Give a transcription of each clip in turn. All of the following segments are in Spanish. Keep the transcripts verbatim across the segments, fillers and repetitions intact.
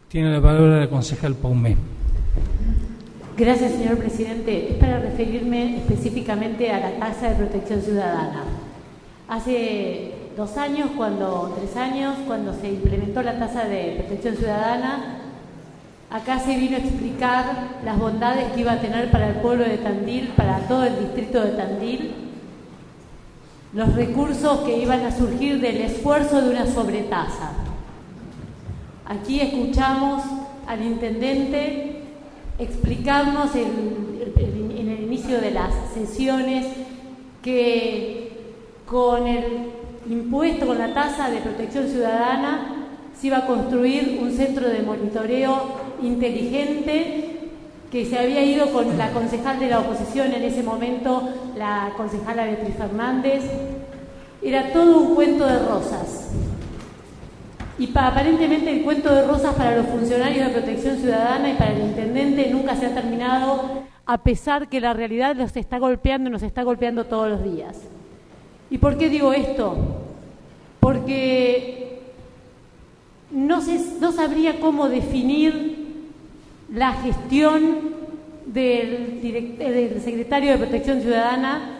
Tiene la palabra la concejal Paumé. Gracias, señor presidente. Es para referirme específicamente a la tasa de protección ciudadana. Hace dos años, cuando tres años, cuando se implementó la tasa de protección ciudadana, acá se vino a explicar las bondades que iba a tener para el pueblo de Tandil, para todo el distrito de Tandil, los recursos que iban a surgir del esfuerzo de una sobretasa. Aquí escuchamos al intendente explicarnos en el, el, el inicio de las sesiones que con el impuesto, con la tasa de protección ciudadana, se iba a construir un centro de monitoreo inteligente que se había ido con la concejal de la oposición en ese momento, la concejala Beatriz Fernández. Era todo un cuento de rosas. Y pa, aparentemente el cuento de rosas para los funcionarios de protección ciudadana y para el intendente nunca se ha terminado, a pesar que la realidad los está golpeando y nos está golpeando todos los días. ¿Y por qué digo esto? Porque no, se, no sabría cómo definir la gestión del, direct, del secretario de Protección Ciudadana,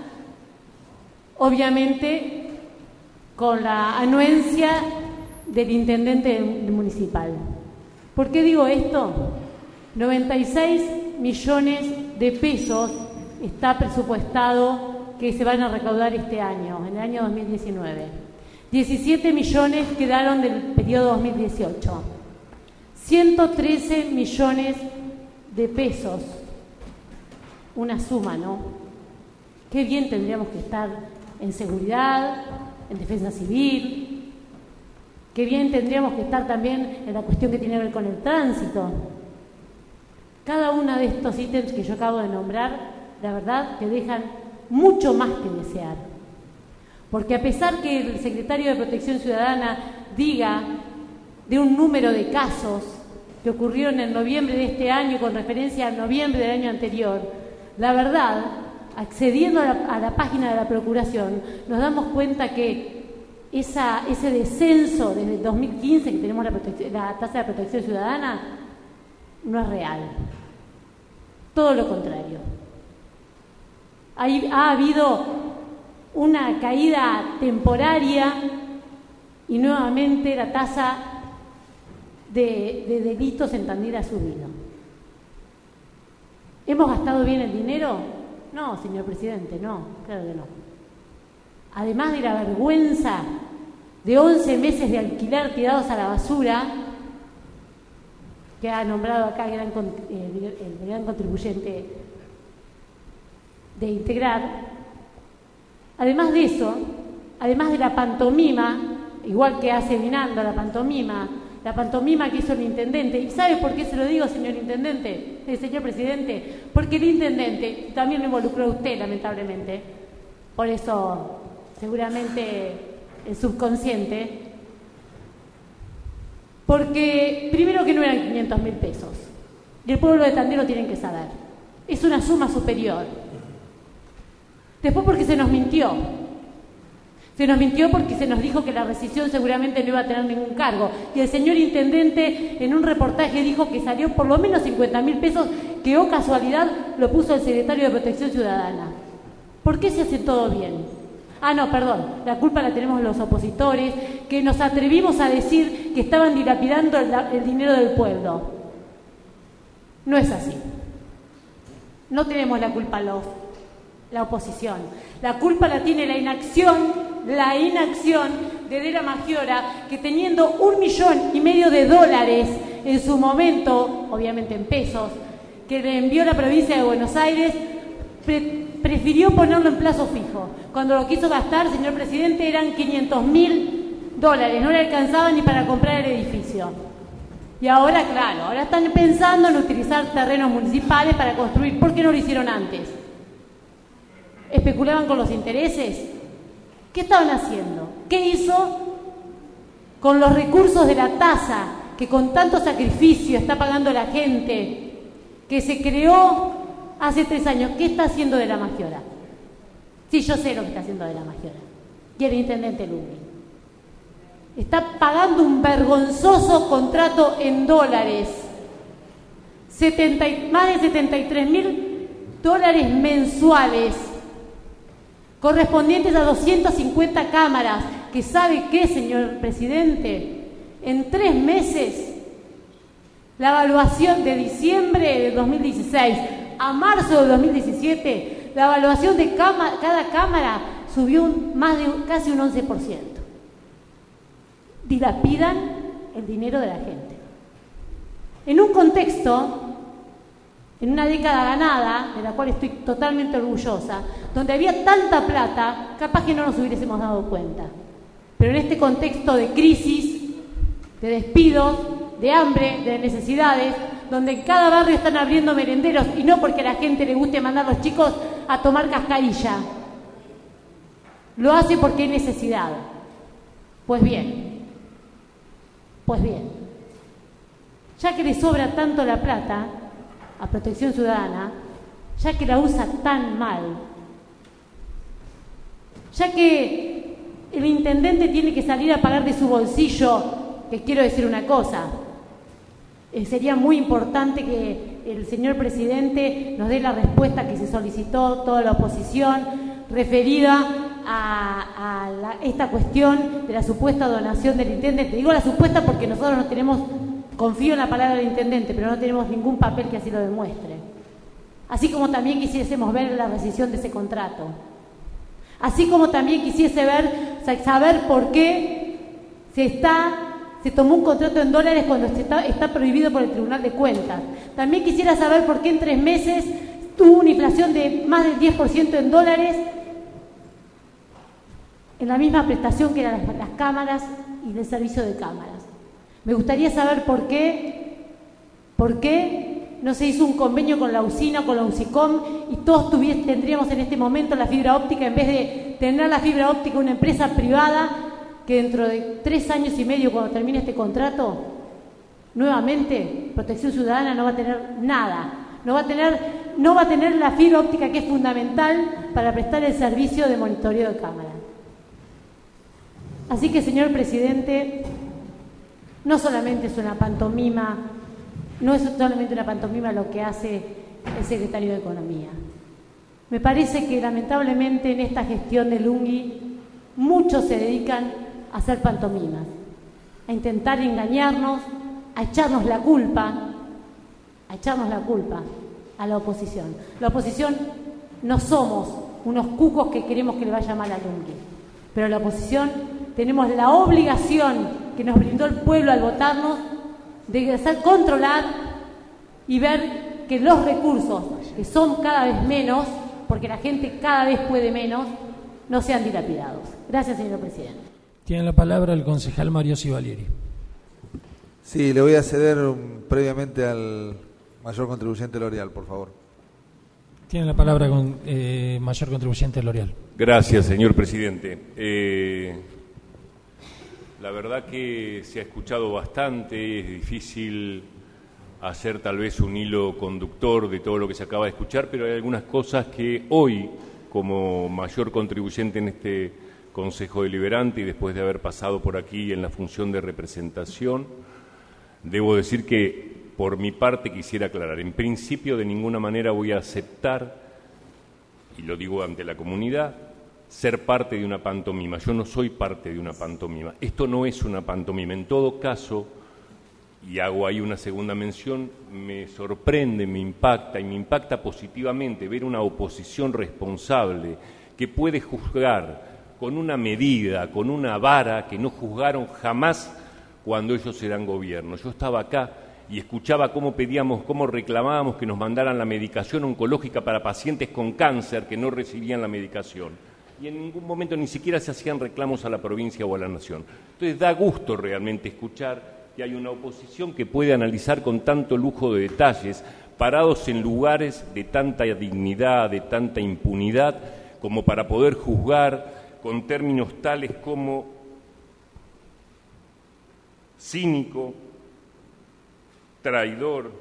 obviamente con la anuencia del intendente municipal. ¿Por qué digo esto? noventa y seis millones de pesos está presupuestado que se van a recaudar este año, en el año dos mil diecinueve. diecisiete millones quedaron del periodo dos mil dieciocho. ciento trece millones de pesos. Una suma, ¿no? Qué bien tendríamos que estar en seguridad, en defensa civil. Qué bien tendríamos que estar también en la cuestión que tiene que ver con el tránsito. Cada uno de estos ítems que yo acabo de nombrar, la verdad, que dejan mucho más que desear. Porque a pesar que el secretario de Protección Ciudadana diga de un número de casos que ocurrieron en noviembre de este año con referencia a noviembre del año anterior, la verdad, accediendo a la, a la página de la Procuración, nos damos cuenta que Esa, ese descenso desde el dos mil quince que tenemos la, la tasa de protección ciudadana no es real. Todo lo contrario. Hay, ha habido una caída temporaria y nuevamente la tasa de, de delitos en Tandil ha subido. ¿Hemos gastado bien el dinero? No, señor presidente, no, claro que no. Además de la vergüenza de once meses de alquiler tirados a la basura, que ha nombrado acá el gran, eh, el gran contribuyente de Integrar, además de eso, además de la pantomima, igual que hace Vinando la pantomima, la pantomima que hizo el intendente, ¿y sabe por qué se lo digo, señor intendente, eh, señor presidente? Porque el intendente, también lo involucró a usted, lamentablemente, por eso seguramente el subconsciente, porque primero que no eran quinientos mil pesos, y el pueblo de Tandil lo tienen que saber, es una suma superior. Después porque se nos mintió, se nos mintió porque se nos dijo que la rescisión seguramente no iba a tener ningún cargo, y el señor intendente en un reportaje dijo que salió por lo menos cincuenta mil pesos, que oh casualidad lo puso el secretario de Protección Ciudadana. ¿Por qué se hace todo bien? Ah, no, perdón, la culpa la tenemos los opositores, que nos atrevimos a decir que estaban dilapidando el, el dinero del pueblo. No es así. No tenemos la culpa los, la oposición. La culpa la tiene la inacción, la inacción de Dera Maggiora, que teniendo un millón y medio de dólares en su momento, obviamente en pesos, que le envió la provincia de Buenos Aires, pre prefirió ponerlo en plazo fijo. Cuando lo quiso gastar, señor presidente, eran quinientos mil dólares, no le alcanzaba ni para comprar el edificio. Y ahora, claro, ahora están pensando en utilizar terrenos municipales para construir. ¿Por qué no lo hicieron antes? ¿Especulaban con los intereses? ¿Qué estaban haciendo? ¿Qué hizo con los recursos de la tasa que con tanto sacrificio está pagando la gente, que se creó hace tres años? ¿Qué está haciendo Dera Maggiora? Sí, yo sé lo que está haciendo Dera Maggiora. Y el intendente Lupi. está pagando un vergonzoso contrato en dólares. setenta, más de setenta y tres mil dólares mensuales, correspondientes a doscientas cincuenta cámaras, que sabe qué, señor presidente, en tres meses, la evaluación de diciembre de dos mil dieciséis a marzo de dos mil diecisiete, la evaluación de cama, cada cámara subió un, más de un, casi un once por ciento. Dilapidan el dinero de la gente. En un contexto, en una década ganada, de la cual estoy totalmente orgullosa, donde había tanta plata, capaz que no nos hubiésemos dado cuenta. Pero en este contexto de crisis, de despidos, de hambre, de necesidades, donde en cada barrio están abriendo merenderos, y no porque a la gente le guste mandar a los chicos a tomar cascarilla, lo hace porque hay necesidad. Pues bien, pues bien, ya que le sobra tanto la plata a Protección Ciudadana, ya que la usa tan mal, ya que el intendente tiene que salir a pagar de su bolsillo, que quiero decir una cosa, eh, sería muy importante que el señor presidente nos dé la respuesta que se solicitó toda la oposición referida a, a la, esta cuestión de la supuesta donación del intendente. Digo la supuesta porque nosotros no tenemos, confío en la palabra del intendente, pero no tenemos ningún papel que así lo demuestre. Así como también quisiésemos ver la rescisión de ese contrato. Así como también quisiese ver, saber por qué se está, se tomó un contrato en dólares cuando se está, está prohibido por el Tribunal de Cuentas. También quisiera saber por qué en tres meses tuvo una inflación de más del diez por ciento en dólares en la misma prestación que eran las, las cámaras y el servicio de cámaras. Me gustaría saber por qué, por qué no se hizo un convenio con la usina, con la UCICOM, y todos tuvies, tendríamos en este momento la fibra óptica, en vez de tener la fibra óptica una empresa privada que dentro de tres años y medio, cuando termine este contrato, nuevamente Protección Ciudadana no va a tener nada, no va a tener, no va a tener la fibra óptica que es fundamental para prestar el servicio de monitoreo de cámara. Así que, señor presidente, no solamente es una pantomima, no es solamente una pantomima lo que hace el secretario de Economía. Me parece que lamentablemente en esta gestión de Lungui muchos se dedican a hacer pantomimas, a intentar engañarnos, a echarnos la culpa, a echarnos la culpa a la oposición. La oposición no somos unos cucos que queremos que le vaya mal a Lungui, pero la oposición tenemos la obligación que nos brindó el pueblo al votarnos de hacer controlar y ver que los recursos, que son cada vez menos, porque la gente cada vez puede menos, no sean dilapidados. Gracias, señor presidente. Tiene la palabra el concejal Mario Sivalieri. Sí, le voy a ceder um, previamente al mayor contribuyente L'Oreal, por favor. Tiene la palabra con eh, mayor contribuyente L'Oreal. Gracias, señor presidente. Eh, la verdad que se ha escuchado bastante, es difícil hacer tal vez un hilo conductor de todo lo que se acaba de escuchar, pero hay algunas cosas que hoy, como mayor contribuyente en este Consejo Deliberante y después de haber pasado por aquí en la función de representación, debo decir que por mi parte quisiera aclarar. En principio, de ninguna manera voy a aceptar, y lo digo ante la comunidad, ser parte de una pantomima. Yo no soy parte de una pantomima. Esto no es una pantomima. En todo caso, y hago ahí una segunda mención, me sorprende, me impacta y me impacta positivamente ver una oposición responsable que puede juzgar con una medida, con una vara que no juzgaron jamás cuando ellos eran gobierno. Yo estaba acá y escuchaba cómo pedíamos, cómo reclamábamos que nos mandaran la medicación oncológica para pacientes con cáncer que no recibían la medicación. Y en ningún momento ni siquiera se hacían reclamos a la provincia o a la nación. Entonces da gusto realmente escuchar que hay una oposición que puede analizar con tanto lujo de detalles, parados en lugares de tanta dignidad, de tanta impunidad, como para poder juzgar con términos tales como cínico, traidor,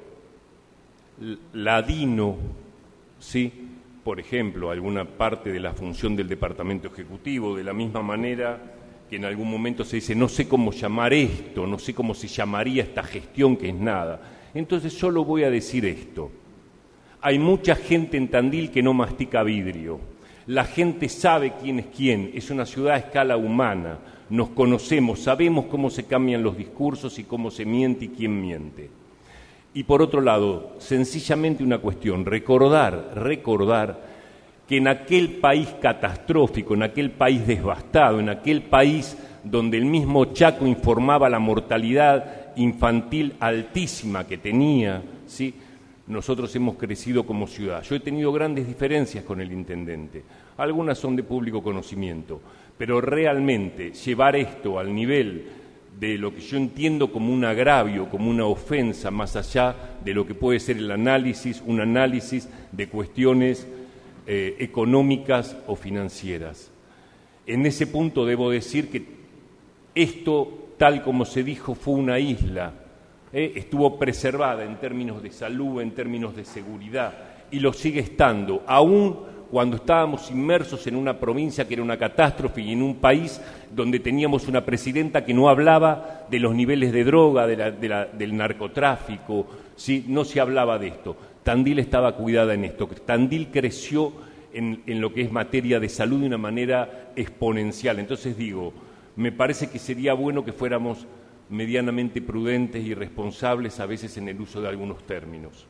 ladino, ¿sí? Por ejemplo, alguna parte de la función del Departamento Ejecutivo, de la misma manera que en algún momento se dice, no sé cómo llamar esto, no sé cómo se llamaría esta gestión que es nada. Entonces solo voy a decir esto. Hay mucha gente en Tandil que no mastica vidrio. La gente sabe quién es quién, es una ciudad a escala humana. Nos conocemos, sabemos cómo se cambian los discursos y cómo se miente y quién miente. Y por otro lado, sencillamente una cuestión, recordar, recordar que en aquel país catastrófico, en aquel país devastado, en aquel país donde el mismo Chaco informaba la mortalidad infantil altísima que tenía, ¿sí?, nosotros hemos crecido como ciudad. Yo he tenido grandes diferencias con el intendente, algunas son de público conocimiento, pero realmente llevar esto al nivel de lo que yo entiendo como un agravio, como una ofensa, más allá de lo que puede ser el análisis, un análisis de cuestiones eh, económicas o financieras. En ese punto debo decir que esto, tal como se dijo, fue una isla, eh, estuvo preservada en términos de salud, en términos de seguridad, y lo sigue estando, aún cuando estábamos inmersos en una provincia que era una catástrofe y en un país donde teníamos una presidenta que no hablaba de los niveles de droga, de la, de la, del narcotráfico, ¿sí? No se hablaba de esto. Tandil estaba cuidada en esto. Tandil creció en, en lo que es materia de salud de una manera exponencial. Entonces digo, me parece que sería bueno que fuéramos medianamente prudentes y responsables a veces en el uso de algunos términos.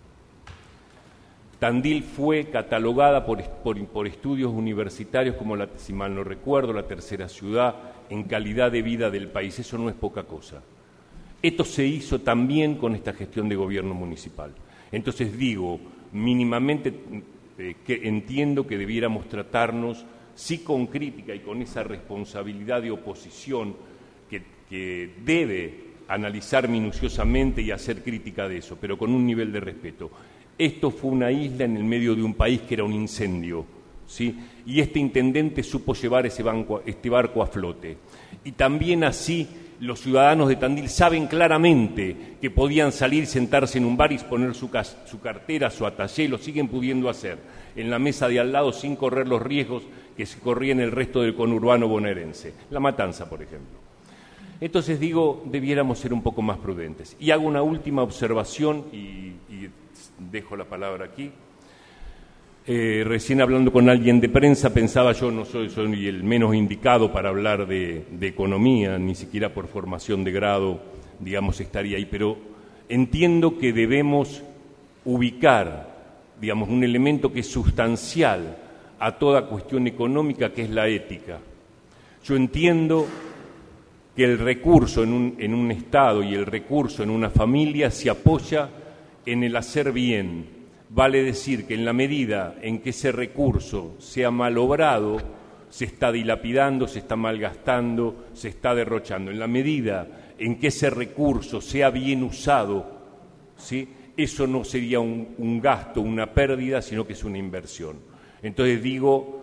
Tandil fue catalogada por, por, por estudios universitarios como, la, si mal no recuerdo, la tercera ciudad en calidad de vida del país. Eso no es poca cosa. Esto se hizo también con esta gestión de gobierno municipal. Entonces digo, mínimamente eh, que entiendo que debiéramos tratarnos, sí con crítica y con esa responsabilidad de oposición que, que debe analizar minuciosamente y hacer crítica de eso, pero con un nivel de respeto. Esto fue una isla en el medio de un país que era un incendio, ¿sí? Y este intendente supo llevar ese banco, este barco a flote. Y también así los ciudadanos de Tandil saben claramente que podían salir, sentarse en un bar y poner su, su cartera, su atallé, lo siguen pudiendo hacer en la mesa de al lado sin correr los riesgos que se corrían en el resto del conurbano bonaerense. La Matanza, por ejemplo. Entonces digo, debiéramos ser un poco más prudentes. Y hago una última observación y, y dejo la palabra aquí. Eh, recién hablando con alguien de prensa pensaba yo, no soy, soy el menos indicado para hablar de, de economía, ni siquiera por formación de grado, digamos, estaría ahí, pero entiendo que debemos ubicar, digamos, un elemento que es sustancial a toda cuestión económica, que es la ética. Yo entiendo que el recurso en un, en un Estado y el recurso en una familia se apoya en el hacer bien. Vale decir que en la medida en que ese recurso sea malobrado, se está dilapidando, se está malgastando, se está derrochando. En la medida en que ese recurso sea bien usado, ¿sí?, eso no sería un, un gasto, una pérdida, sino que es una inversión. Entonces digo,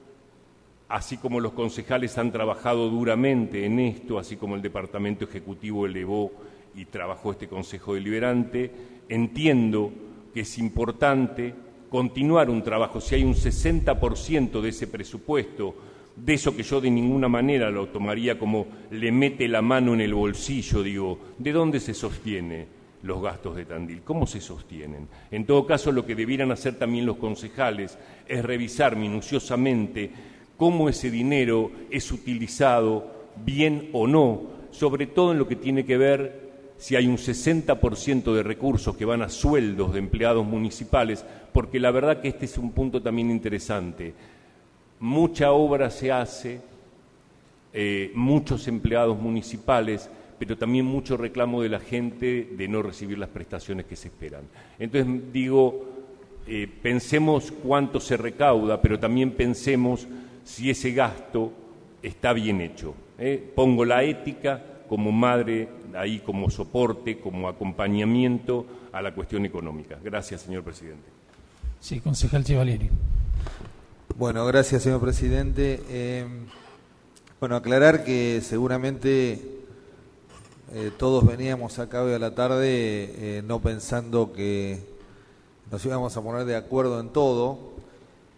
así como los concejales han trabajado duramente en esto, así como el Departamento Ejecutivo elevó y trabajó este Consejo Deliberante, entiendo que es importante continuar un trabajo. Si hay un sesenta por ciento de ese presupuesto, de eso que yo de ninguna manera lo tomaría como le mete la mano en el bolsillo, digo, ¿de dónde se sostiene los gastos de Tandil? ¿Cómo se sostienen? En todo caso, lo que debieran hacer también los concejales es revisar minuciosamente cómo ese dinero es utilizado, bien o no, sobre todo en lo que tiene que ver si hay un sesenta por ciento de recursos que van a sueldos de empleados municipales, porque la verdad que este es un punto también interesante. Mucha obra se hace, eh, muchos empleados municipales, pero también mucho reclamo de la gente de no recibir las prestaciones que se esperan. Entonces digo, eh, pensemos cuánto se recauda, pero también pensemos si ese gasto está bien hecho. ¿eh? Pongo la ética como madre ahí, como soporte, como acompañamiento a la cuestión económica. Gracias, señor presidente. Sí, concejal Chevalieri. Bueno, gracias, señor presidente. Eh, bueno, aclarar que seguramente eh, todos veníamos acá hoy a la tarde eh, no pensando que nos íbamos a poner de acuerdo en todo.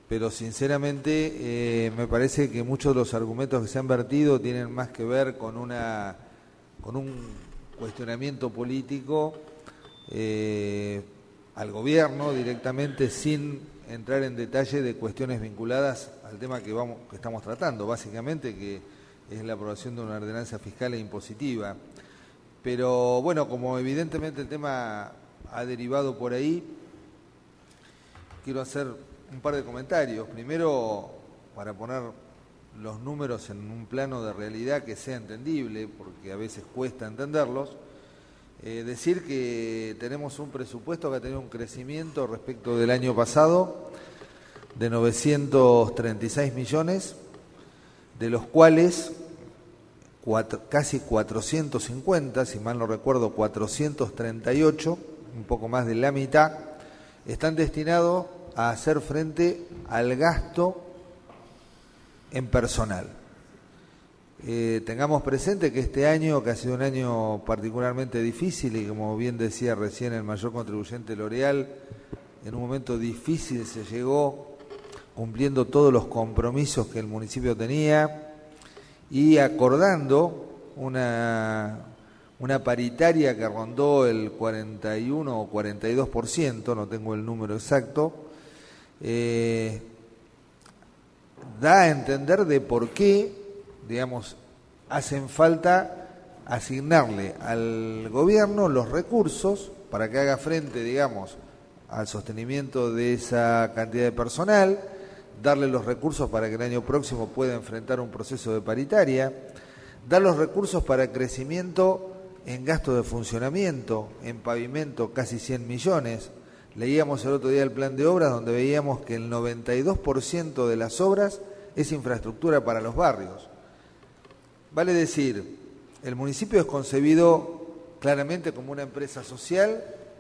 pero sinceramente eh, me parece que muchos de los argumentos que se han vertido tienen más que ver con una con un cuestionamiento político eh, al gobierno directamente, sin entrar en detalle de cuestiones vinculadas al tema que vamos que estamos tratando, básicamente, que es la aprobación de una ordenanza fiscal e impositiva. Pero bueno, como evidentemente el tema ha derivado por ahí, quiero hacer un par de comentarios. Primero, para poner los números en un plano de realidad que sea entendible, porque a veces cuesta entenderlos, eh, decir que tenemos un presupuesto que ha tenido un crecimiento respecto del año pasado de novecientos treinta y seis millones, de los cuales cuatro, casi cuatrocientos cincuenta, si mal no recuerdo, cuatrocientos treinta y ocho, un poco más de la mitad, están destinados a hacer frente al gasto en personal. Eh, tengamos presente que este año, que ha sido un año particularmente difícil, y como bien decía recién el mayor contribuyente L'Oreal, en un momento difícil se llegó cumpliendo todos los compromisos que el municipio tenía y acordando una, una paritaria que rondó el cuarenta y uno o cuarenta y dos por ciento, no tengo el número exacto. Eh, da a entender de por qué, digamos, hacen falta asignarle al gobierno los recursos para que haga frente, digamos, al sostenimiento de esa cantidad de personal, darle los recursos para que el año próximo pueda enfrentar un proceso de paritaria, dar los recursos para crecimiento en gasto de funcionamiento, en pavimento casi cien millones. Leíamos el otro día el plan de obras donde veíamos que el noventa y dos por ciento de las obras es infraestructura para los barrios. Vale decir, el municipio es concebido claramente como una empresa social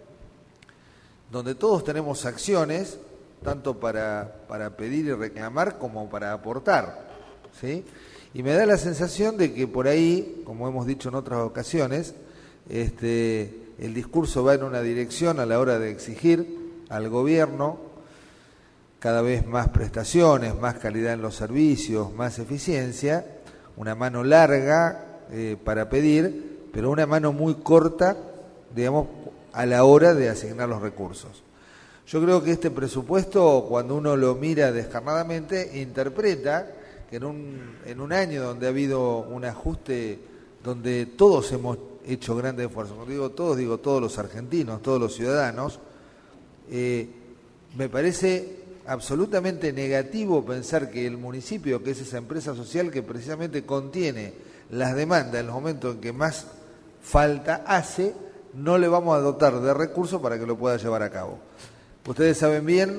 donde todos tenemos acciones, tanto para, para pedir y reclamar como para aportar, ¿sí? Y me da la sensación de que por ahí, como hemos dicho en otras ocasiones, este... el discurso va en una dirección a la hora de exigir al gobierno cada vez más prestaciones, más calidad en los servicios, más eficiencia, una mano larga eh, para pedir, pero una mano muy corta, digamos, a la hora de asignar los recursos. Yo creo que este presupuesto, cuando uno lo mira descarnadamente, interpreta que en un, en un año donde ha habido un ajuste, donde todos hemos hecho grandes esfuerzos, cuando digo todos, digo todos los argentinos, todos los ciudadanos, eh, me parece absolutamente negativo pensar que el municipio, que es esa empresa social que precisamente contiene las demandas en los momentos en que más falta hace, no le vamos a dotar de recursos para que lo pueda llevar a cabo. Ustedes saben bien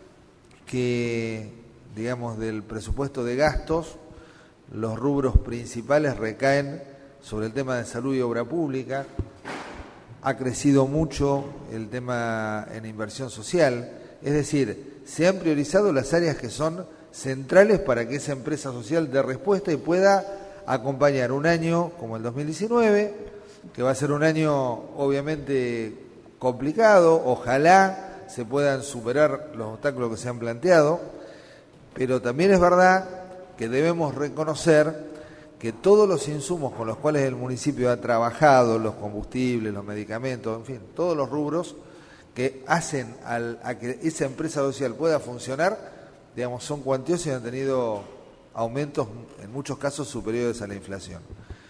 que, digamos, del presupuesto de gastos, los rubros principales recaen sobre el tema de salud y obra pública. Ha crecido mucho el tema en inversión social, es decir, se han priorizado las áreas que son centrales para que esa empresa social dé respuesta y pueda acompañar un año como el dos mil diecinueve, que va a ser un año obviamente complicado, ojalá se puedan superar los obstáculos que se han planteado, pero también es verdad que debemos reconocer que todos los insumos con los cuales el municipio ha trabajado, los combustibles, los medicamentos, en fin, todos los rubros que hacen al, a que esa empresa social pueda funcionar, digamos, son cuantiosos y han tenido aumentos en muchos casos superiores a la inflación.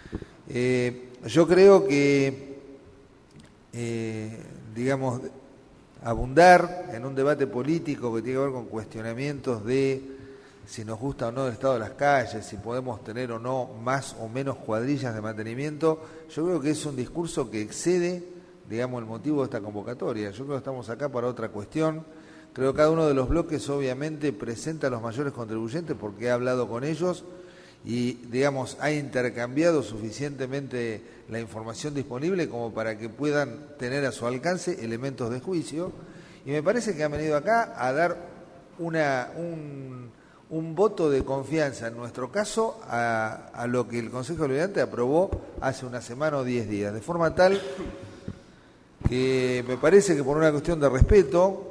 Eh, yo creo que, eh, digamos, abundar en un debate político que tiene que ver con cuestionamientos de si nos gusta o no el estado de las calles, si podemos tener o no más o menos cuadrillas de mantenimiento, yo creo que es un discurso que excede, digamos, el motivo de esta convocatoria. Yo creo que estamos acá para otra cuestión. Creo que cada uno de los bloques obviamente presenta a los mayores contribuyentes porque ha hablado con ellos y, digamos, ha intercambiado suficientemente la información disponible como para que puedan tener a su alcance elementos de juicio. Y me parece que han venido acá a dar una... un un voto de confianza, en nuestro caso, a, a lo que el Consejo Deliberante aprobó hace una semana o diez días, de forma tal que me parece que por una cuestión de respeto,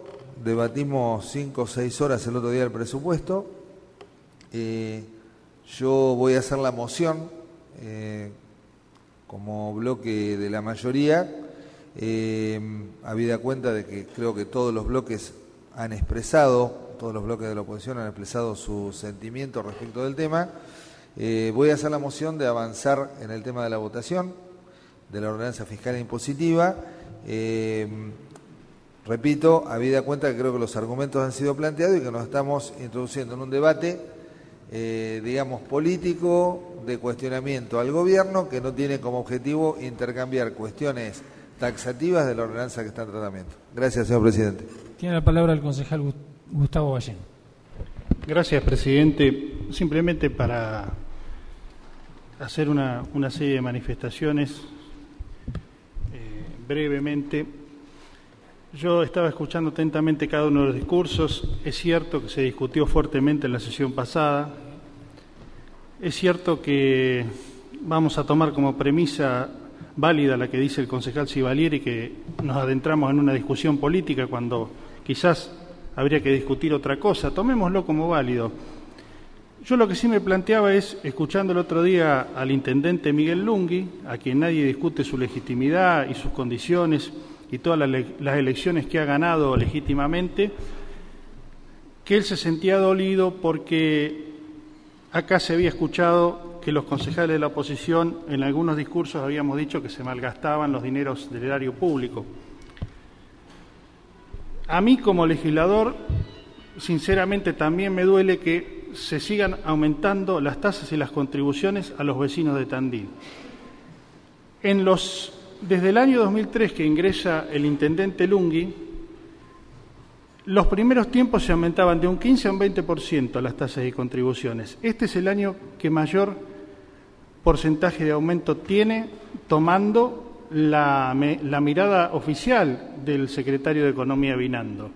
debatimos cinco o seis horas el otro día el presupuesto. Eh, yo voy a hacer la moción eh, como bloque de la mayoría, eh, habida cuenta de que creo que todos los bloques han expresado, todos los bloques de la oposición han expresado su sentimiento respecto del tema. Eh, voy a hacer la moción de avanzar en el tema de la votación de la ordenanza fiscal e impositiva. Eh, repito, habida cuenta que creo que los argumentos han sido planteados y que nos estamos introduciendo en un debate, eh, digamos, político, de cuestionamiento al gobierno, que no tiene como objetivo intercambiar cuestiones taxativas de la ordenanza que está en tratamiento. Gracias, señor presidente. Tiene la palabra el concejal Gustavo Ballén. Gracias, presidente. Simplemente para hacer una, una serie de manifestaciones eh, brevemente. Yo estaba escuchando atentamente cada uno de los discursos. Es cierto que se discutió fuertemente en la sesión pasada. Es cierto que vamos a tomar como premisa válida la que dice el concejal Civalieri, que nos adentramos en una discusión política cuando quizás habría que discutir otra cosa. Tomémoslo como válido. Yo lo que sí me planteaba es, escuchando el otro día al intendente Miguel Lungui, a quien nadie discute su legitimidad y sus condiciones y todas las elecciones que ha ganado legítimamente, que él se sentía dolido porque acá se había escuchado que los concejales de la oposición en algunos discursos habíamos dicho que se malgastaban los dineros del erario público. A mí como legislador, sinceramente también me duele que se sigan aumentando las tasas y las contribuciones a los vecinos de Tandil. En los, desde el año dos mil tres que ingresa el intendente Lungui, los primeros tiempos se aumentaban de un quince a un veinte por ciento las tasas y contribuciones. Este es el año que mayor porcentaje de aumento tiene, tomando la, la mirada oficial del secretario de Economía Vinando.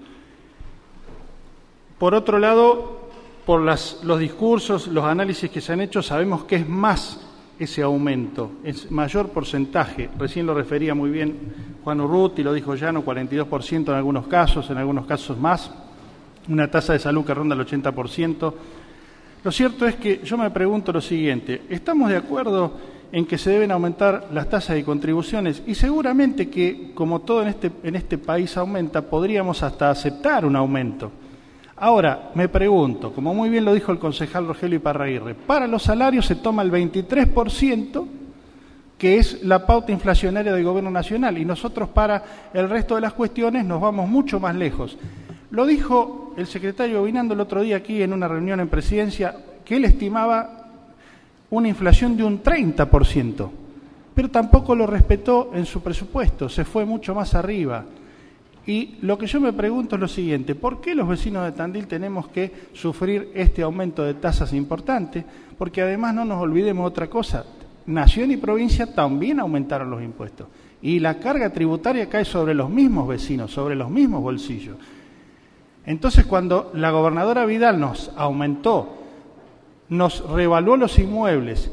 Por otro lado, por las, los discursos, los análisis que se han hecho, sabemos que es más ese aumento, es mayor porcentaje. Recién lo refería muy bien Juan Urruti, lo dijo Llano, cuarenta y dos por ciento en algunos casos, en algunos casos más, una tasa de salud que ronda el ochenta por ciento. Lo cierto es que yo me pregunto lo siguiente, ¿estamos de acuerdo en que se deben aumentar las tasas y contribuciones? Y seguramente que, como todo en este, en este país aumenta, podríamos hasta aceptar un aumento. Ahora, me pregunto, como muy bien lo dijo el concejal Rogelio Iparraguirre, para los salarios se toma el veintitrés por ciento, que es la pauta inflacionaria del Gobierno Nacional, y nosotros para el resto de las cuestiones nos vamos mucho más lejos. Lo dijo el secretario Vinando el otro día aquí en una reunión en Presidencia, que él estimaba una inflación de un treinta por ciento, pero tampoco lo respetó en su presupuesto, se fue mucho más arriba. Y lo que yo me pregunto es lo siguiente, ¿por qué los vecinos de Tandil tenemos que sufrir este aumento de tasas importante? Porque además no nos olvidemos otra cosa, Nación y provincia también aumentaron los impuestos y la carga tributaria cae sobre los mismos vecinos, sobre los mismos bolsillos. Entonces, cuando la gobernadora Vidal nos aumentó, nos revaluó los inmuebles,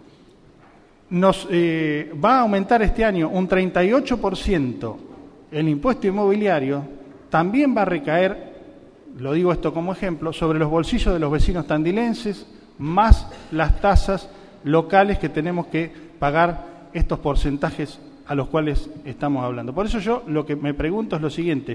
nos eh, va a aumentar este año un treinta y ocho por ciento el impuesto inmobiliario, también va a recaer, lo digo esto como ejemplo, sobre los bolsillos de los vecinos tandilenses, más las tasas locales que tenemos que pagar estos porcentajes a los cuales estamos hablando. Por eso yo lo que me pregunto es lo siguiente,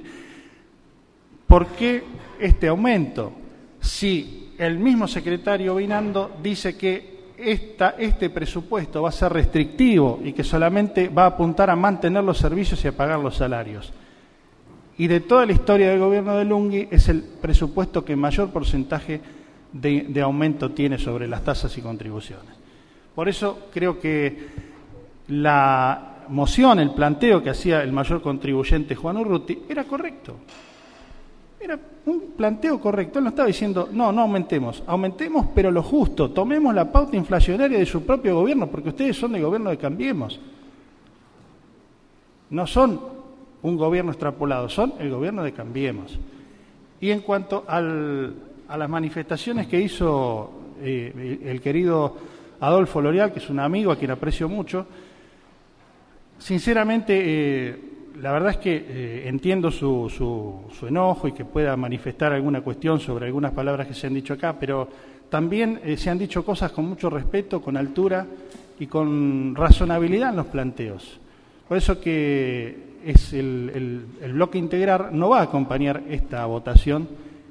¿por qué este aumento? Si el mismo secretario Vinando dice que esta, este presupuesto va a ser restrictivo y que solamente va a apuntar a mantener los servicios y a pagar los salarios. Y de toda la historia del gobierno de Lungui es el presupuesto que mayor porcentaje de, de aumento tiene sobre las tasas y contribuciones. Por eso creo que la moción, el planteo que hacía el mayor contribuyente Juan Urruti era correcto. Era un planteo correcto. Él no estaba diciendo, no, no aumentemos. Aumentemos, pero lo justo. Tomemos la pauta inflacionaria de su propio gobierno, porque ustedes son del gobierno de Cambiemos. No son un gobierno extrapolado, son el gobierno de Cambiemos. Y en cuanto al, a las manifestaciones que hizo eh, el querido Adolfo L'Oreal, que es un amigo a quien aprecio mucho, sinceramente... Eh, la verdad es que eh, entiendo su, su, su enojo y que pueda manifestar alguna cuestión sobre algunas palabras que se han dicho acá, pero también eh, se han dicho cosas con mucho respeto, con altura y con razonabilidad en los planteos. Por eso que es el, el, el bloque integral no va a acompañar esta votación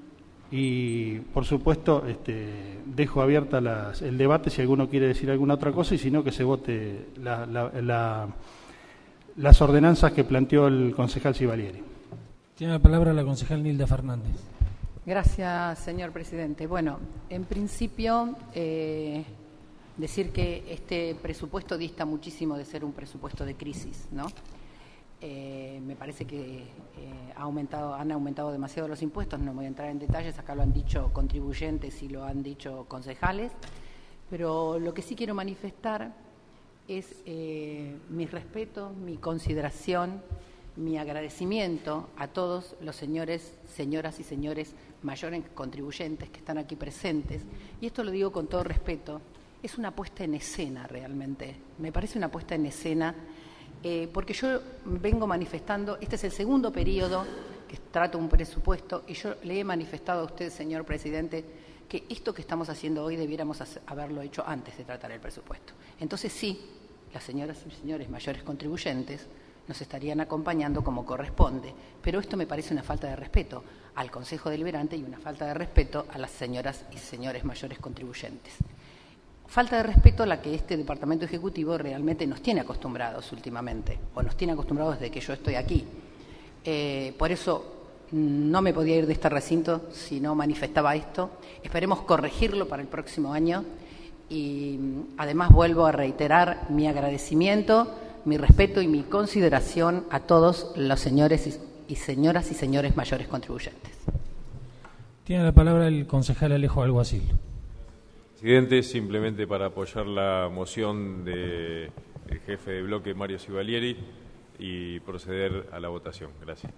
y, por supuesto, este, dejo abierta las, el debate si alguno quiere decir alguna otra cosa y si no, que se vote la... la, la las ordenanzas que planteó el concejal Civalieri. Tiene la palabra la concejal Nilda Fernández. Gracias, señor presidente. Bueno, en principio, eh, decir que este presupuesto dista muchísimo de ser un presupuesto de crisis, ¿no? Eh, me parece que eh, ha aumentado, han aumentado demasiado los impuestos, no voy a entrar en detalles, acá lo han dicho contribuyentes y lo han dicho concejales, pero lo que sí quiero manifestar es eh, mi respeto, mi consideración, mi agradecimiento a todos los señores, señoras y señores mayores contribuyentes que están aquí presentes. Y esto lo digo con todo respeto, es una puesta en escena realmente, me parece una puesta en escena, eh, porque yo vengo manifestando, este es el segundo periodo que trato un presupuesto, y yo le he manifestado a usted, señor presidente, que esto que estamos haciendo hoy debiéramos haberlo hecho antes de tratar el presupuesto. Entonces sí, las señoras y señores mayores contribuyentes nos estarían acompañando como corresponde, pero esto me parece una falta de respeto al Consejo Deliberante y una falta de respeto a las señoras y señores mayores contribuyentes. Falta de respeto a la que este Departamento Ejecutivo realmente nos tiene acostumbrados últimamente, o nos tiene acostumbrados desde que yo estoy aquí. Eh, por eso no me podía ir de este recinto si no manifestaba esto. Esperemos corregirlo para el próximo año y además vuelvo a reiterar mi agradecimiento, mi respeto y mi consideración a todos los señores y señoras y señores mayores contribuyentes. Tiene la palabra el concejal Alejo Alguacil. Presidente, simplemente para apoyar la moción del jefe de bloque Mario Civalieri y proceder a la votación. Gracias.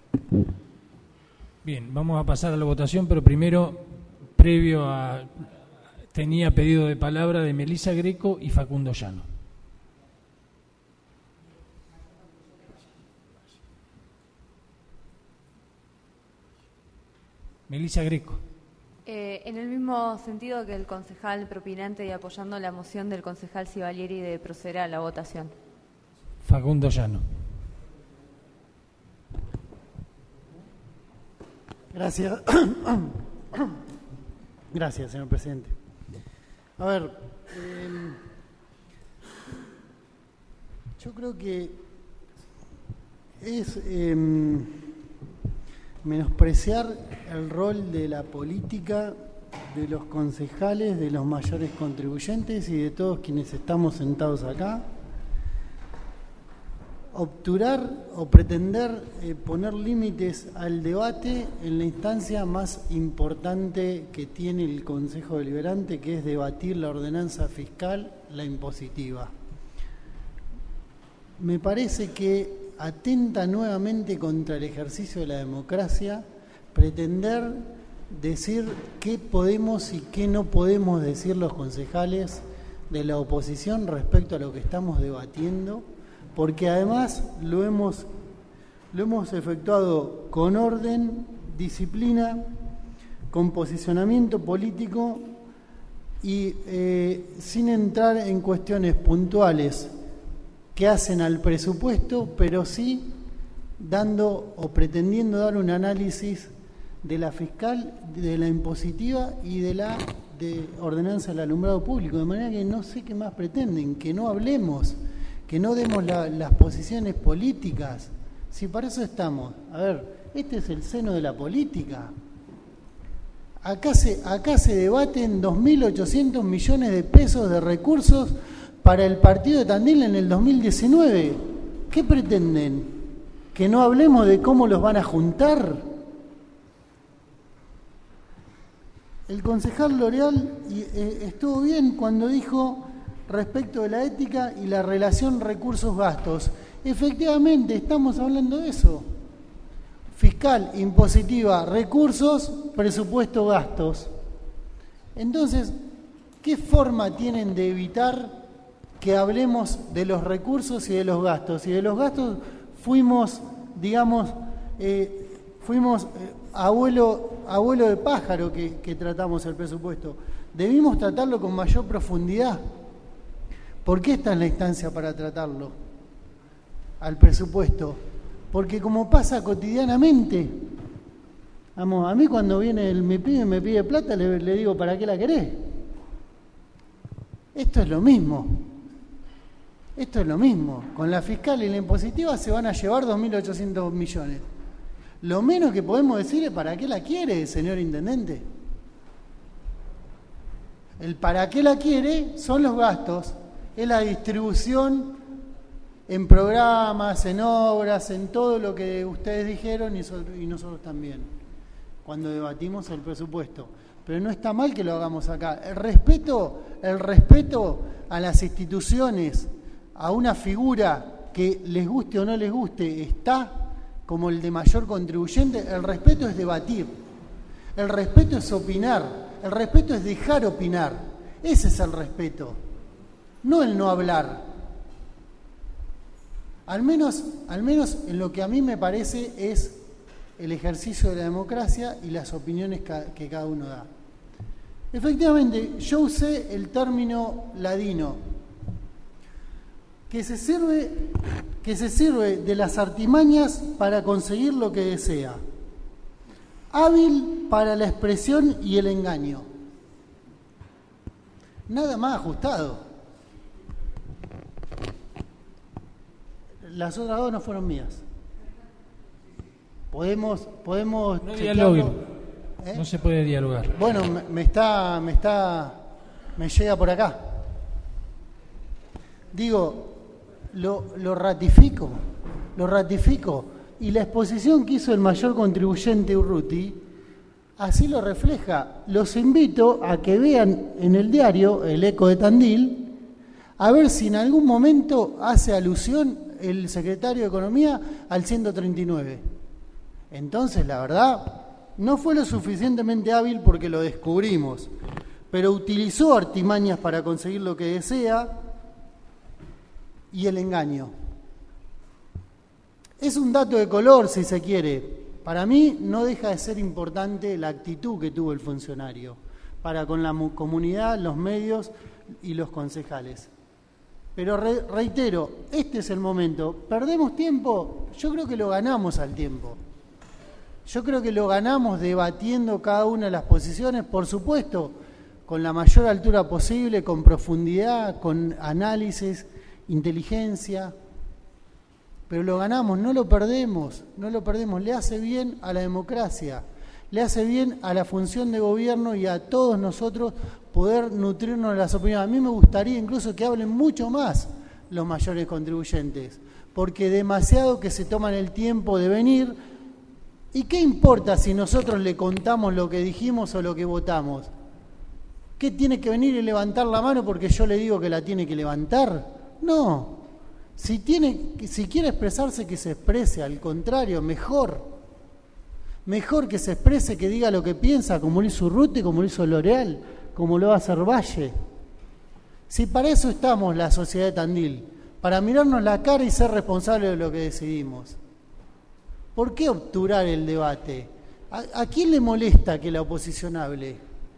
Bien, vamos a pasar a la votación, pero primero, previo a... tenía pedido de palabra de Melissa Greco y Facundo Llano. Melissa Greco. Eh, en el mismo sentido que el concejal propinante y apoyando la moción del concejal Civalieri de proceder a la votación. Facundo Llano. Gracias. Gracias, señor presidente. A ver, eh, yo creo que es eh, menospreciar el rol de la política, de los concejales, de los mayores contribuyentes y de todos quienes estamos sentados acá. Obturar o pretender eh, poner límites al debate en la instancia más importante que tiene el Consejo Deliberante, que es debatir la ordenanza fiscal, la impositiva. Me parece que atenta nuevamente contra el ejercicio de la democracia pretender decir qué podemos y qué no podemos decir los concejales de la oposición respecto a lo que estamos debatiendo, porque además lo hemos, lo hemos efectuado con orden, disciplina, con posicionamiento político y eh, sin entrar en cuestiones puntuales que hacen al presupuesto, pero sí dando o pretendiendo dar un análisis de la fiscal, de la impositiva y de la de ordenanza del alumbrado público, de manera que no sé qué más pretenden, que no hablemos, que no demos la, las posiciones políticas. Si para eso estamos. A ver, este es el seno de la política. Acá se, acá se debaten dos mil ochocientos millones de pesos de recursos para el partido de Tandil en el dos mil diecinueve. ¿Qué pretenden? ¿Que no hablemos de cómo los van a juntar? El concejal L'Oreal eh, estuvo bien cuando dijo respecto de la ética y la relación recursos-gastos. Efectivamente, estamos hablando de eso. Fiscal, impositiva, recursos, presupuesto, gastos. Entonces, ¿qué forma tienen de evitar que hablemos de los recursos y de los gastos? Y de los gastos fuimos digamos, eh, fuimos eh, abuelo, abuelo de pájaro que, que tratamos el presupuesto. Debimos tratarlo con mayor profundidad. ¿Por qué esta es la instancia para tratarlo al presupuesto? Porque como pasa cotidianamente, vamos, a mí cuando viene el, mi pibe y me pide plata, le, le digo, ¿para qué la querés? Esto es lo mismo. Esto es lo mismo. Con la fiscal y la impositiva se van a llevar dos mil ochocientos millones. Lo menos que podemos decir es ¿para qué la quiere, señor intendente? El para qué la quiere son los gastos, es la distribución en programas, en obras, en todo lo que ustedes dijeron y, so, y nosotros también, cuando debatimos el presupuesto. Pero no está mal que lo hagamos acá. El respeto, el respeto a las instituciones, a una figura que les guste o no les guste, está como el de mayor contribuyente. El respeto es debatir, el respeto es opinar, el respeto es dejar opinar. Ese es el respeto, no el no hablar. Al menos, al menos en lo que a mí me parece es el ejercicio de la democracia y las opiniones que cada uno da. Efectivamente, yo usé el término ladino, que se sirve, que se sirve de las artimañas para conseguir lo que desea, hábil para la expresión y el engaño. Nada más ajustado. Las otras dos no fueron mías. Podemos, podemos no chequearlo. dialoguen. ¿Eh? No se puede dialogar. Bueno, me, me está, me está, me llega por acá. Digo, lo, lo ratifico, lo ratifico. Y la exposición que hizo el mayor contribuyente Urruti, así lo refleja. Los invito a que vean en el diario El Eco de Tandil, a ver si en algún momento hace alusión el secretario de Economía al ciento treinta y nueve. Entonces, la verdad, no fue lo suficientemente hábil porque lo descubrimos, pero utilizó artimañas para conseguir lo que desea y el engaño. Es un dato de color, si se quiere. Para mí no deja de ser importante la actitud que tuvo el funcionario para con la comunidad, los medios y los concejales. Pero re, reitero, este es el momento. ¿Perdemos tiempo? Yo creo que lo ganamos al tiempo. Yo creo que lo ganamos debatiendo cada una de las posiciones, por supuesto, con la mayor altura posible, con profundidad, con análisis, inteligencia. Pero lo ganamos, no lo perdemos, no lo perdemos. Le hace bien a la democracia, le hace bien a la función de gobierno y a todos nosotros poder nutrirnos de las opiniones. A mí me gustaría incluso que hablen mucho más los mayores contribuyentes, porque demasiado que se toman el tiempo de venir. ¿Y qué importa si nosotros le contamos lo que dijimos o lo que votamos? ¿Qué tiene que venir y levantar la mano porque yo le digo que la tiene que levantar? No. Si tiene, si quiere expresarse, que se exprese, al contrario, mejor. Mejor que se exprese, que diga lo que piensa, como lo hizo Urruti, como lo hizo L'Oreal, como lo va a hacer Valle. Si para eso estamos la sociedad de Tandil, para mirarnos la cara y ser responsables de lo que decidimos. ¿Por qué obturar el debate? ¿A, a quién le molesta que la oposición hable?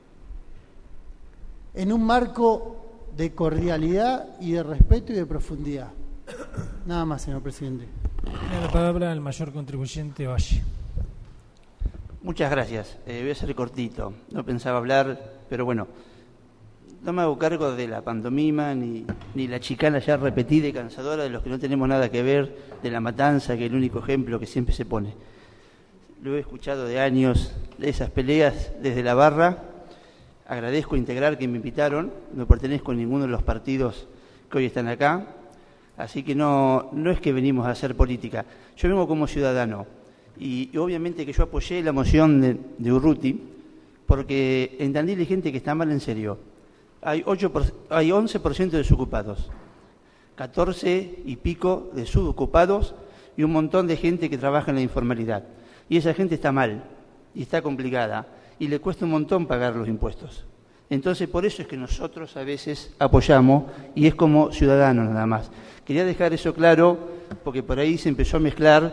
En un marco de cordialidad y de respeto y de profundidad. Nada más, señor presidente. Tiene la palabra el mayor contribuyente Valle. Muchas gracias. Eh, voy a ser cortito. No pensaba hablar, pero bueno, no me hago cargo de la pantomima ni, ni la chicana ya repetida y cansadora de los que no tenemos nada que ver, de la matanza, que es el único ejemplo que siempre se pone. Lo he escuchado de años, de esas peleas desde la barra. Agradezco integrar que me invitaron. No pertenezco a ninguno de los partidos que hoy están acá. Así que no, no es que venimos a hacer política. Yo vengo como ciudadano. Y, y obviamente que yo apoyé la moción de, de Urruti, porque en Tandil hay gente que está mal en serio. Hay, ocho por, hay once por ciento de desocupados, catorce y pico de subocupados y un montón de gente que trabaja en la informalidad. Y esa gente está mal y está complicada y le cuesta un montón pagar los impuestos. Entonces, por eso es que nosotros a veces apoyamos y es como ciudadanos nada más. Quería dejar eso claro porque por ahí se empezó a mezclar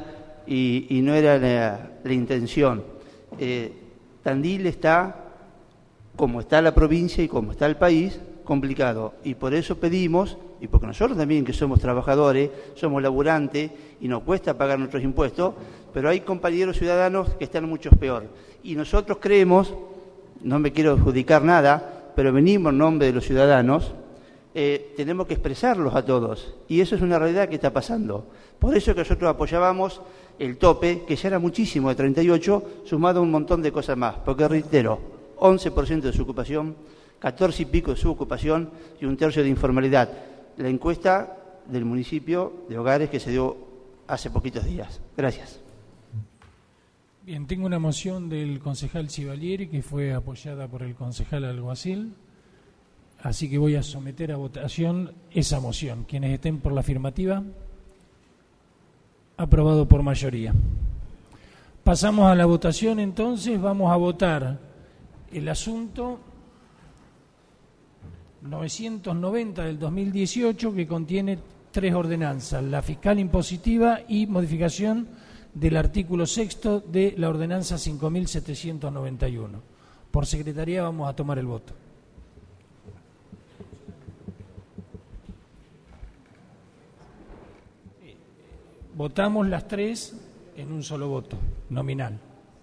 y, y no era la, la intención. Eh, Tandil está, como está la provincia y como está el país, complicado. Y por eso pedimos, y porque nosotros también que somos trabajadores, somos laburantes y nos cuesta pagar nuestros impuestos, pero hay compañeros ciudadanos que están mucho peor. Y nosotros creemos, no me quiero adjudicar nada, pero venimos en nombre de los ciudadanos, eh, tenemos que expresarlos a todos. Y eso es una realidad que está pasando. Por eso que nosotros apoyábamos el tope, que ya era muchísimo, de treinta y ocho, sumado a un montón de cosas más. Porque, reitero, once por ciento de su ocupación, catorce y pico de su ocupación y un tercio de informalidad. La encuesta del municipio de Hogares que se dio hace poquitos días. Gracias. Bien, tengo una moción del concejal Civalieri que fue apoyada por el concejal Alguacil, así que voy a someter a votación esa moción. Quienes estén por la afirmativa, aprobado por mayoría. Pasamos a la votación entonces, vamos a votar el asunto novecientos noventa del dos mil dieciocho que contiene tres ordenanzas, la fiscal impositiva y modificación del artículo sexto de la ordenanza cinco mil setecientos noventa y uno. Por secretaría vamos a tomar el voto. Votamos las tres en un solo voto, nominal.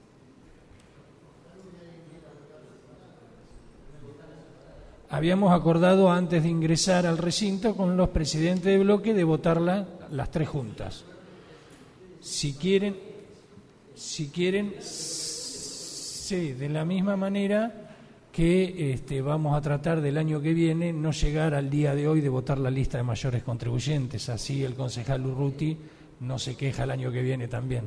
Habíamos acordado antes de ingresar al recinto con los presidentes de bloque de votarla las tres juntas. Si quieren, si quieren, sí, de la misma manera que este, vamos a tratar del año que viene no llegar al día de hoy de votar la lista de mayores contribuyentes. Así el concejal Urruti no se queja el año que viene también.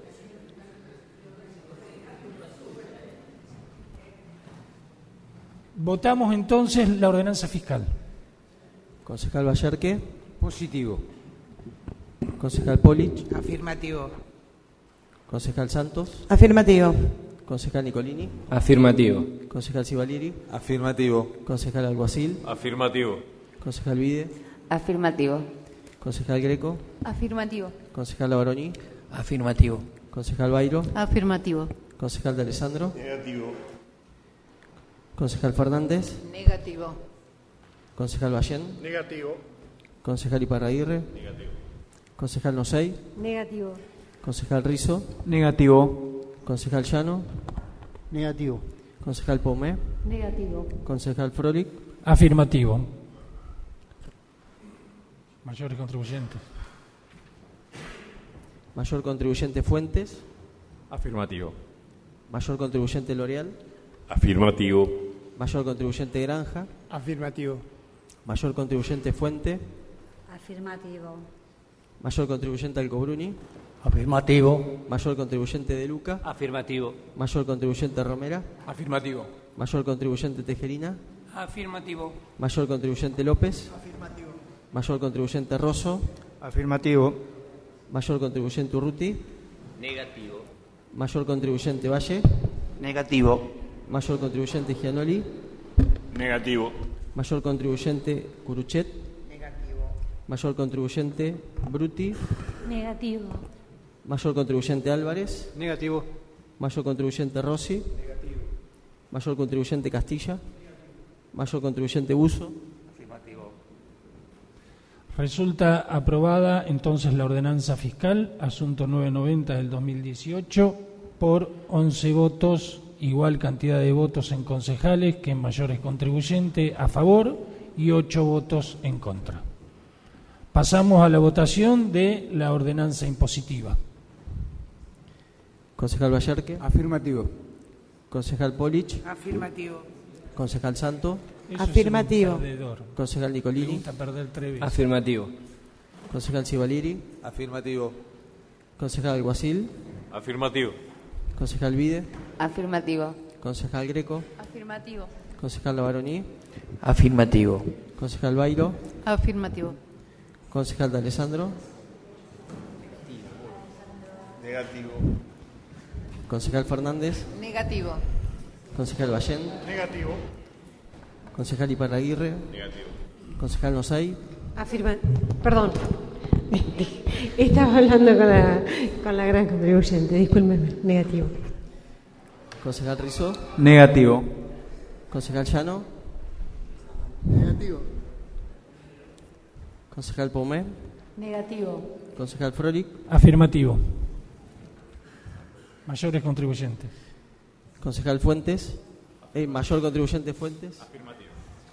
Votamos entonces la ordenanza fiscal. Concejal Ballerque. Positivo. Concejal Polich. Afirmativo. Concejal Santos. Afirmativo. Concejal Nicolini. Afirmativo. Concejal Civalieri. Afirmativo. Concejal Alguacil. Afirmativo. Concejal Vide. Afirmativo. Concejal Greco. Afirmativo. Concejal Lavaroni. Afirmativo. Concejal Bairo. Afirmativo. Concejal de Alessandro. Negativo. Concejal Fernández. Negativo. Concejal Ballén. Negativo. Concejal Iparraguirre. Negativo. Concejal Nosey. Negativo. Concejal Rizo. Negativo. Concejal Llano. Negativo. Concejal Pomé. Negativo. Concejal Frolic. Afirmativo. Mayores contribuyentes. Mayor contribuyente Fuentes. Afirmativo. Mayor contribuyente L'Oreal. Afirmativo. Mayor contribuyente Granja. Afirmativo. Mayor contribuyente Fuente. Afirmativo. Mayor contribuyente Alcobruni. Afirmativo. Mayor contribuyente De Luca. Afirmativo. Mayor contribuyente Romera. Afirmativo. Mayor contribuyente Tejerina. Afirmativo. Mayor contribuyente López. Afirmativo. Mayor contribuyente Rosso. Afirmativo. Mayor contribuyente Urruti. Negativo. Mayor contribuyente Valle. Negativo. Mayor contribuyente Gianoli. Negativo. Mayor contribuyente Curuchet. Negativo. Mayor contribuyente Bruti. Negativo. Mayor contribuyente Álvarez. Negativo. Mayor contribuyente Rossi. Negativo. Mayor contribuyente Castilla. Mayor contribuyente Buzo. Afirmativo. Resulta aprobada entonces la ordenanza fiscal, asunto novecientos noventa del dos mil dieciocho, por once votos, igual cantidad de votos en concejales que en mayores contribuyentes a favor y ocho votos en contra. Pasamos a la votación de la ordenanza impositiva. Concejal Ballerque. Afirmativo. Concejal Polich. Afirmativo. Concejal Santo. Eso Afirmativo. es un perdedor. Concejal Me Nicolini. gusta perder tres veces. Afirmativo. Concejal Civalieri. Afirmativo. Concejal Alguacil. Afirmativo. Concejal Vide. Afirmativo. Concejal Greco. Afirmativo. Concejal Lavaroni. Afirmativo. Concejal Bairo. Afirmativo. Concejal de Alessandro. Negativo. Concejal Fernández. Negativo. Concejal Ballén. Negativo. Concejal Iparraguirre. Negativo. Concejal Nosey. Afirma. Perdón. Estaba hablando con la, con la gran contribuyente, discúlpeme, negativo. Concejal Rizzo. Negativo. Concejal Llano. Negativo. Concejal Pomé. Negativo. Concejal Frolic. Afirmativo. Mayores contribuyentes. Concejal Fuentes. Eh, mayor contribuyente Fuentes. Afirmativo.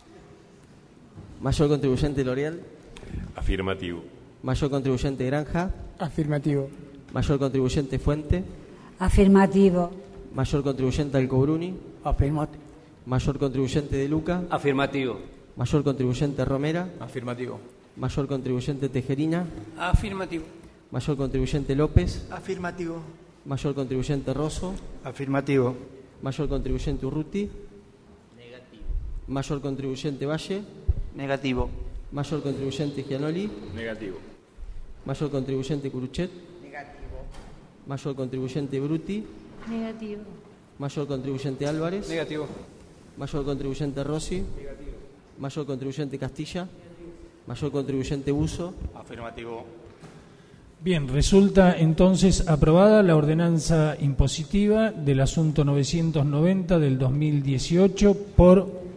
Mayor contribuyente L'Oreal. Afirmativo. Mayor contribuyente Granja. Afirmativo. Mayor contribuyente Fuente. Afirmativo. Mayor contribuyente Alcobruni. Afirmativo. Mayor contribuyente De Luca. Afirmativo. Mayor contribuyente Romera. Afirmativo. Mayor contribuyente Tejerina. Afirmativo. Mayor contribuyente López. Afirmativo. Mayor contribuyente Rosso. Afirmativo. Mayor contribuyente Urruti. Negativo. Mayor contribuyente Valle. Negativo. Mayor contribuyente Gianoli. Negativo. Mayor contribuyente Curuchet. Negativo. Mayor contribuyente Bruti. Negativo. Mayor contribuyente Álvarez. Negativo. Mayor contribuyente Rossi. Negativo. Mayor contribuyente Castilla. Mayor contribuyente Buso. Afirmativo. Bien, resulta entonces aprobada la ordenanza impositiva del asunto novecientos noventa del dos mil dieciocho por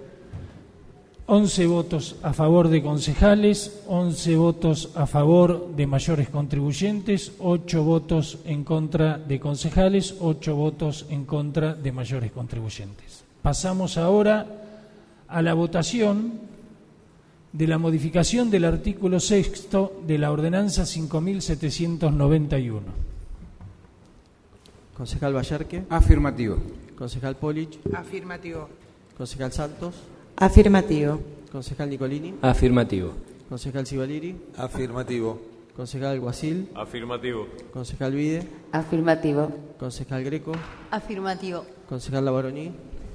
once votos a favor de concejales, once votos a favor de mayores contribuyentes, ocho votos en contra de concejales, ocho votos en contra de mayores contribuyentes. Pasamos ahora a la votación de la modificación del artículo sexto de la ordenanza cinco mil setecientos noventa y uno. Concejal Ballarque. Afirmativo. Concejal Polich. Afirmativo. Concejal Santos. Afirmativo. Concejal Nicolini. Afirmativo. Concejal Sivaliri. Afirmativo. Concejal Guasil. Afirmativo. Concejal Vide. Afirmativo. Concejal Greco. Afirmativo. Concejal Lavaroni.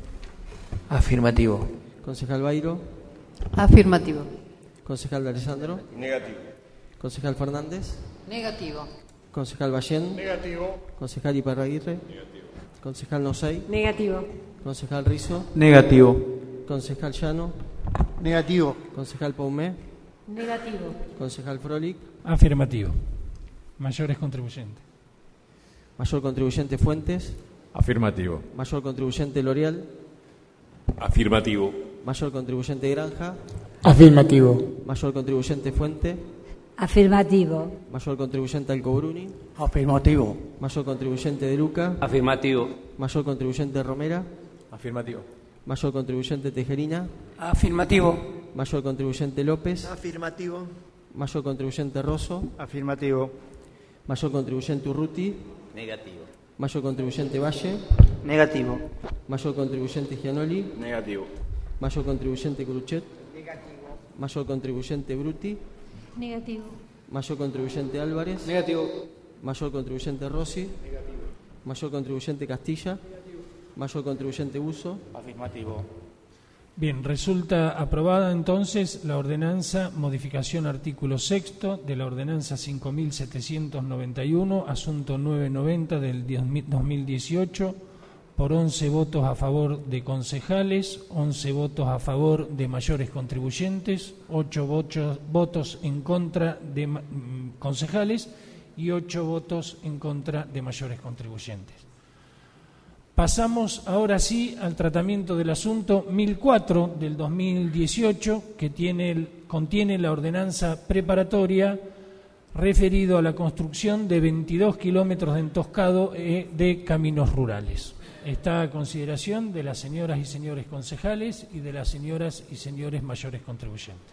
Afirmativo. Concejal Bairo. Afirmativo. Concejal de Alessandro. Negativo. Concejal Fernández. Negativo. Concejal Ballén. Negativo. Concejal Iparraguirre. Concejal Nosey. Negativo. Concejal Rizzo. Negativo. Concejal Llano. Negativo. Concejal Paumé. Negativo. Concejal Frolic. Afirmativo. Mayores contribuyentes. Mayor contribuyente Fuentes. Afirmativo. Mayor contribuyente L'Oreal. Afirmativo. Mayor contribuyente Granja. Afirmativo. Mayor contribuyente Fuente. Afirmativo. Mayor contribuyente Alcobruni. Afirmativo. Mayor contribuyente De Luca. Afirmativo. Mayor contribuyente Romera. Afirmativo. Mayor contribuyente Tejerina. Afirmativo. Mayor contribuyente López. Afirmativo. Mayor contribuyente Rosso. Afirmativo. Mayor contribuyente Urruti. Negativo. Mayor contribuyente Valle. Negativo. Mayor contribuyente Gianoli. Negativo. Mayor contribuyente Cruchet. Negativo. Mayor contribuyente Bruti. Negativo. Mayor contribuyente Álvarez. Negativo. Mayor contribuyente Rossi. Negativo. Mayor contribuyente Castilla. Mayor contribuyente Buso. Afirmativo. Bien, resulta aprobada entonces la ordenanza modificación artículo sexto de la ordenanza cinco mil setecientos noventa y uno, asunto novecientos noventa del dos mil dieciocho, por once votos a favor de concejales, once votos a favor de mayores contribuyentes, ocho votos, votos en contra de mm, concejales y ocho votos en contra de mayores contribuyentes. Pasamos ahora sí al tratamiento del asunto mil cuatro del dos mil dieciocho, que tiene el, contiene la ordenanza preparatoria referido a la construcción de veintidós kilómetros de entoscado eh, de caminos rurales. Está a consideración de las señoras y señores concejales y de las señoras y señores mayores contribuyentes.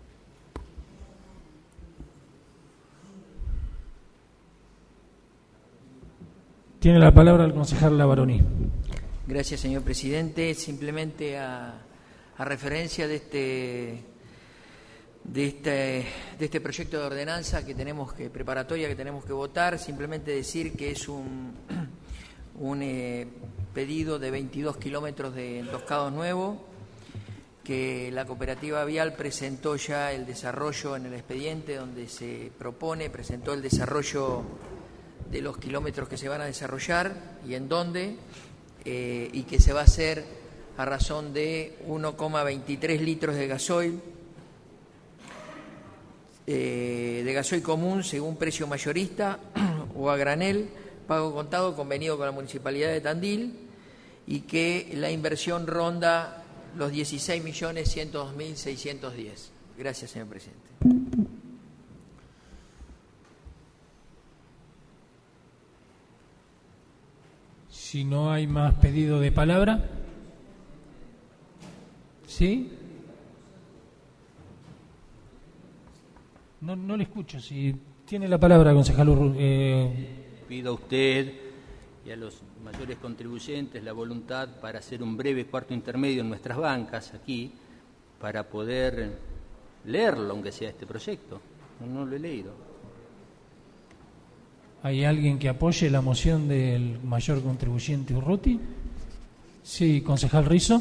Tiene la palabra el concejal Lavaroni. Gracias, señor presidente. Simplemente a, a referencia de este, de este de este proyecto de ordenanza que tenemos que preparatoria que tenemos que votar, simplemente decir que es un un eh, pedido de veintidós kilómetros de entoscado nuevo, que la cooperativa vial presentó ya el desarrollo en el expediente donde se propone, presentó el desarrollo de los kilómetros que se van a desarrollar y en dónde, eh, y que se va a hacer a razón de uno coma veintitrés litros de gasoil, eh, de gasoil común según precio mayorista o a granel, pago contado convenido con la Municipalidad de Tandil, y que la inversión ronda los dieciséis millones ciento dos mil seiscientos diez. Gracias, señor presidente. Si no hay más pedido de palabra. ¿Sí? No, no le escucho. Si tiene la palabra, concejal Urru, eh... Pido a usted y a los mayores contribuyentes la voluntad para hacer un breve cuarto intermedio en nuestras bancas aquí, para poder leerlo, aunque sea este proyecto. No, no lo he leído. ¿Hay alguien que apoye la moción del mayor contribuyente Urruti? Sí, concejal Rizzo.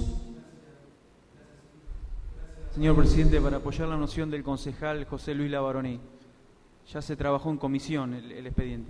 Señor presidente, para apoyar la moción del concejal José Luis Labaroní. Ya se trabajó en comisión el, el expediente.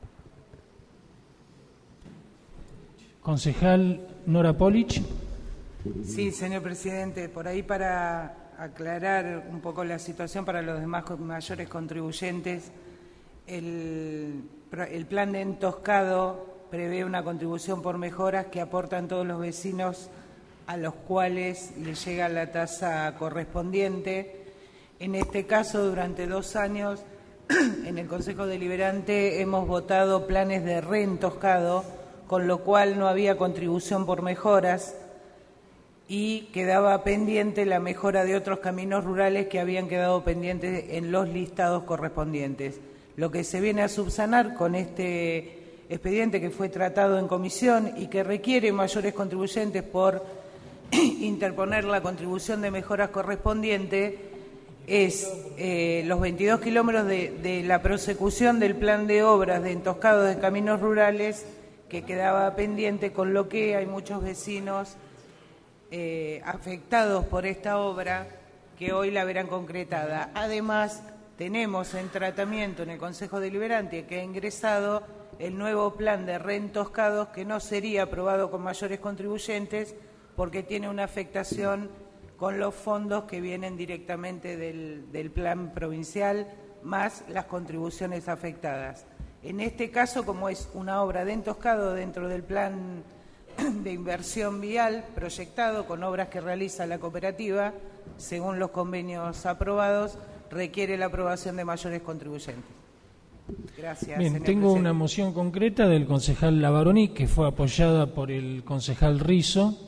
Concejal Nora Polich. Sí, señor presidente, por ahí para aclarar un poco la situación para los demás mayores contribuyentes, el, el plan de entoscado prevé una contribución por mejoras que aportan todos los vecinos a los cuales les llega la tasa correspondiente. En este caso, durante dos años, en el Consejo Deliberante hemos votado planes de reentoscado, con lo cual no había contribución por mejoras y quedaba pendiente la mejora de otros caminos rurales que habían quedado pendientes en los listados correspondientes. Lo que se viene a subsanar con este expediente que fue tratado en comisión y que requiere mayores contribuyentes por interponer la contribución de mejoras correspondiente es eh, los veintidós kilómetros de, de la prosecución del plan de obras de entoscado de caminos rurales que quedaba pendiente, con lo que hay muchos vecinos eh, afectados por esta obra que hoy la verán concretada. Además, tenemos en tratamiento en el Consejo Deliberante que ha ingresado el nuevo plan de reentoscados, que no sería aprobado con mayores contribuyentes porque tiene una afectación con los fondos que vienen directamente del, del plan provincial, más las contribuciones afectadas. En este caso, como es una obra de entoscado dentro del plan de inversión vial proyectado con obras que realiza la cooperativa, según los convenios aprobados, requiere la aprobación de mayores contribuyentes. Gracias. Bien, señor tengo presidente. una moción concreta del concejal Labaroní, que fue apoyada por el concejal Rizzo,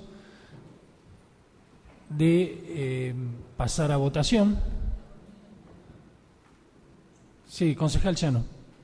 de eh, pasar a votación. Sí, concejal Llano.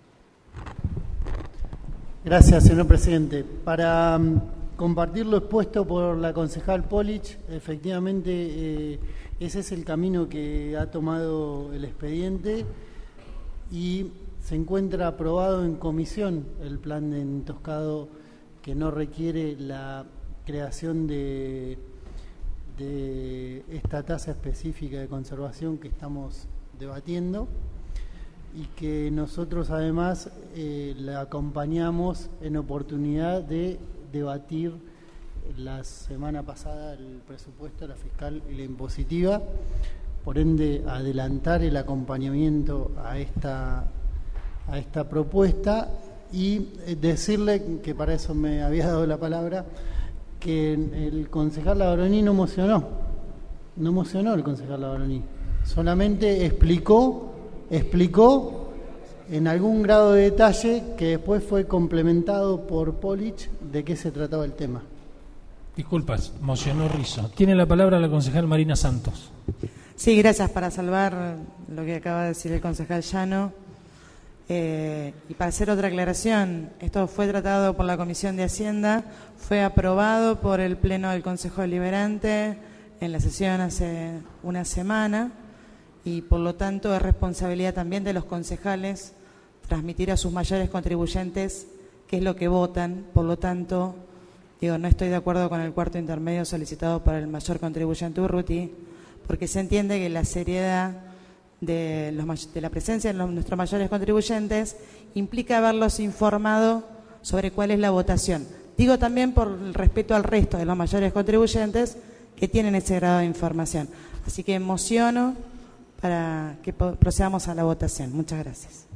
Gracias, señor presidente. Para um, compartir lo expuesto por la concejal Polich, efectivamente eh, ese es el camino que ha tomado el expediente y se encuentra aprobado en comisión el plan de entoscado, que no requiere la creación de, de esta tasa específica de conservación que estamos debatiendo, y que nosotros además eh, la acompañamos en oportunidad de debatir la semana pasada el presupuesto, la fiscal y la impositiva, por ende adelantar el acompañamiento a esta, a esta propuesta y decirle que para eso me había dado la palabra, que el concejal Labaroní no mocionó, no mocionó el concejal Labaroní, solamente explicó explicó en algún grado de detalle que después fue complementado por Polich de qué se trataba el tema. Disculpas, mocionó Rizzo. Tiene la palabra la concejal Marina Santos. Sí, gracias. Para salvar lo que acaba de decir el concejal Llano, eh, y para hacer otra aclaración, esto fue tratado por la Comisión de Hacienda, fue aprobado por el Pleno del Consejo Deliberante en la sesión hace una semana, y por lo tanto es responsabilidad también de los concejales transmitir a sus mayores contribuyentes qué es lo que votan. Por lo tanto, digo, no estoy de acuerdo con el cuarto intermedio solicitado por el mayor contribuyente Urruti, porque se entiende que la seriedad de, los, de la presencia de los, nuestros mayores contribuyentes implica haberlos informado sobre cuál es la votación. Digo también por el respeto al resto de los mayores contribuyentes que tienen ese grado de información. Así que mociono para que po- procedamos a la votación. Muchas gracias.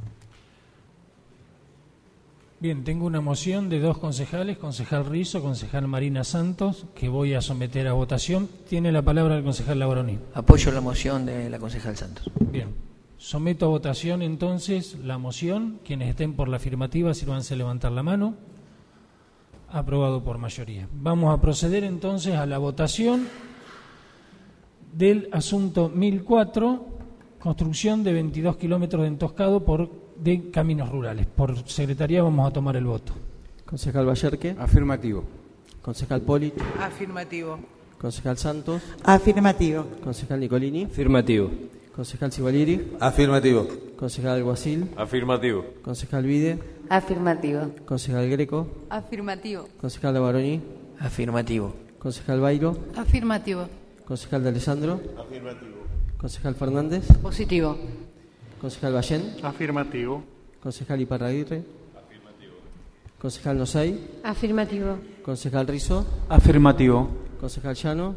Bien, tengo una moción de dos concejales, concejal Rizo, concejal Marina Santos, que voy a someter a votación. Tiene la palabra el concejal Labaroní. Apoyo la moción de la concejal Santos. Bien, someto a votación entonces la moción. Quienes estén por la afirmativa, sírvanse a levantar la mano. Aprobado por mayoría. Vamos a proceder entonces a la votación del asunto mil cuatro, construcción de veintidós kilómetros de entoscado por, de caminos rurales. Por secretaría vamos a tomar el voto. Concejal Ballerque. Afirmativo. Concejal Poli. Afirmativo. Concejal Santos. Afirmativo. Concejal Nicolini. Afirmativo. Concejal Civalieri. Afirmativo. Concejal Alguacil. Afirmativo. Concejal Vide. Afirmativo. Concejal Greco. Afirmativo. Concejal Labaroní. Afirmativo. Concejal Bairo. Afirmativo. Concejal de Alessandro. Afirmativo. Concejal Fernández. Positivo. Concejal Ballén. Afirmativo. Concejal Iparraguirre. Concejal Nosay. Afirmativo. Concejal Rizo. Afirmativo. Concejal Llano.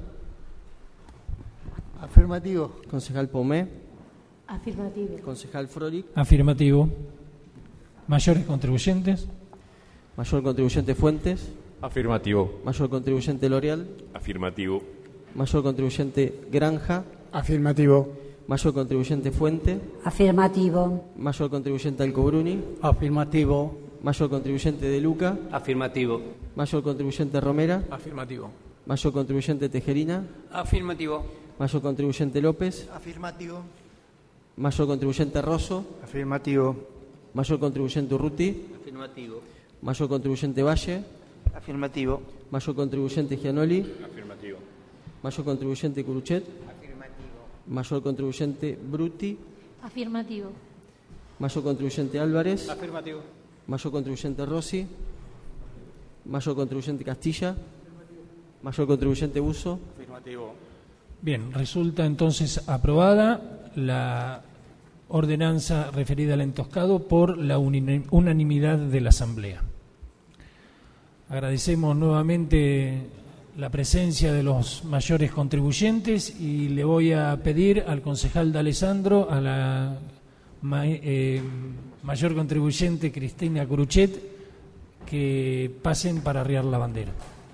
Afirmativo. Concejal Pomé. Afirmativo. Concejal Frolic. Afirmativo. Mayores contribuyentes. Mayor contribuyente Fuentes. Afirmativo. Mayor contribuyente L'Oreal. Afirmativo. Mayor contribuyente Granja. Afirmativo. Mayor contribuyente Fuente. Afirmativo. Mayor contribuyente Alcobruni. Afirmativo. Mayor contribuyente De Luca. Afirmativo. Mayor contribuyente Romera. Afirmativo. Mayor contribuyente Tejerina. Afirmativo. Mayor contribuyente López. Afirmativo. Mayor contribuyente Rosso. Afirmativo. Mayor contribuyente Urruti. Afirmativo. Mayor contribuyente Valle. Afirmativo. Mayor contribuyente Gianoli. Afirmativo. Mayor contribuyente Curuchet. Afirmativo. Mayor contribuyente Bruti. Afirmativo. Mayor contribuyente Álvarez. Afirmativo. Mayor contribuyente Rossi. Mayor contribuyente Castilla. Mayor contribuyente Buzo. Afirmativo. Bien, resulta entonces aprobada la ordenanza referida al entoscado por la uni- unanimidad de la Asamblea. Agradecemos nuevamente la presencia de los mayores contribuyentes y le voy a pedir al concejal de Alessandro, a la ma- eh, mayor contribuyente Cristina Curuchet, que pasen para arriar la bandera.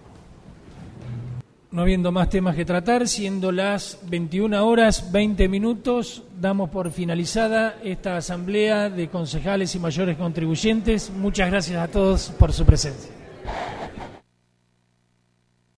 No habiendo más temas que tratar, siendo las veintiuna horas veinte minutos, damos por finalizada esta asamblea de concejales y mayores contribuyentes. Muchas gracias a todos por su presencia.